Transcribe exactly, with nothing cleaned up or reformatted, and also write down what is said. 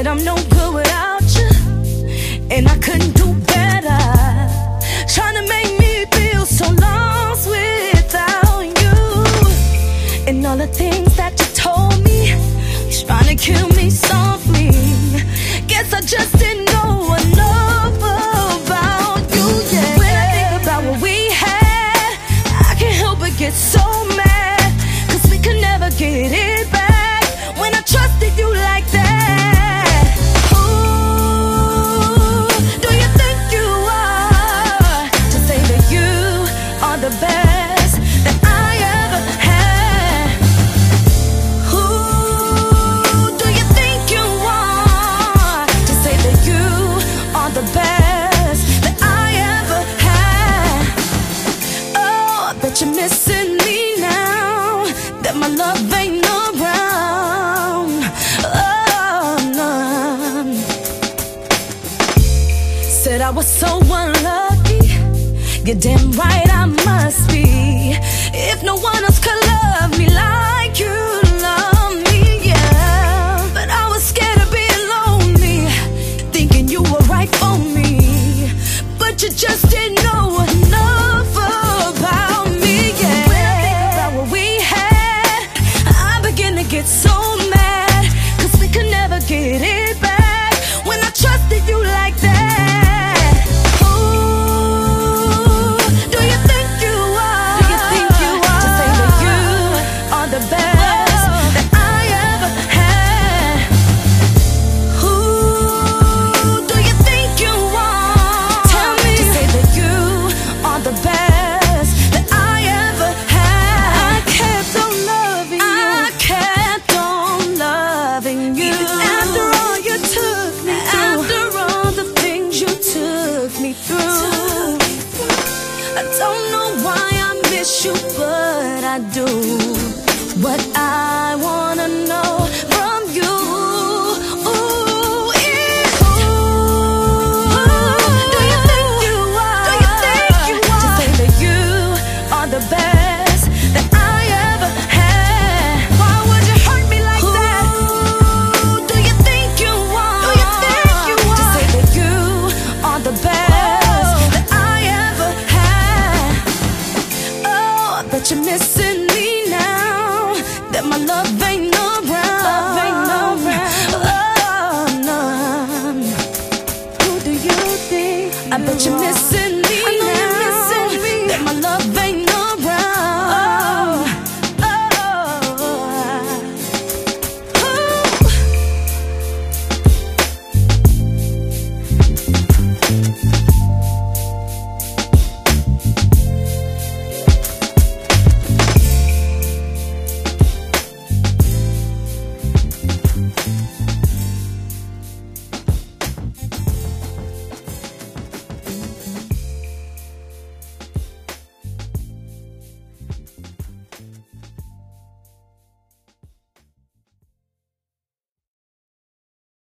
Said I'm no good without you, and I couldn't do better. Trying to make me feel so lost without you. And all the things that you told me, you're trying to kill me softly. Guess I just didn't know enough about you, yeah. When I think about what we had, I can't help but get so mad, cause we could never get it back when I trusted you like that. Ooh, do you think you are to say that you are the best that I ever had? Ooh, do you think you are to say that you are the best that I ever had? Oh, I bet you're missing me now, that my love ain't around. Oh, no. Said I was so unlucky, you're damn right I must be. If no one else could love me like you love me, yeah. But I was scared of being lonely, thinking you were right for me, but you just didn't know enough about me, yeah. When I think about what we had, I begin to get so mad, cause we could never get it back when I trusted you like that. Ooh, do you think you are, do you think you are to say that you are the best that I ever had? Ooh, do you think you are, tell me, to say that you are the best that I ever had? I kept on loving you, I kept on loving you, even after all you took me through, after all the things you took me through. I don't know why I miss you, but I do. What I wanna know from you, ooh, is ooh, do you think you are, do you think you are to say that you are the best that I ever had? Why would you hurt me like that? Ooh, do you think you are, do you think you are to say that you are the best that I ever had? Oh, I bet you're missing me now, that my love ain't around, love ain't around. Oh, no. Who do you think? I bet you're missing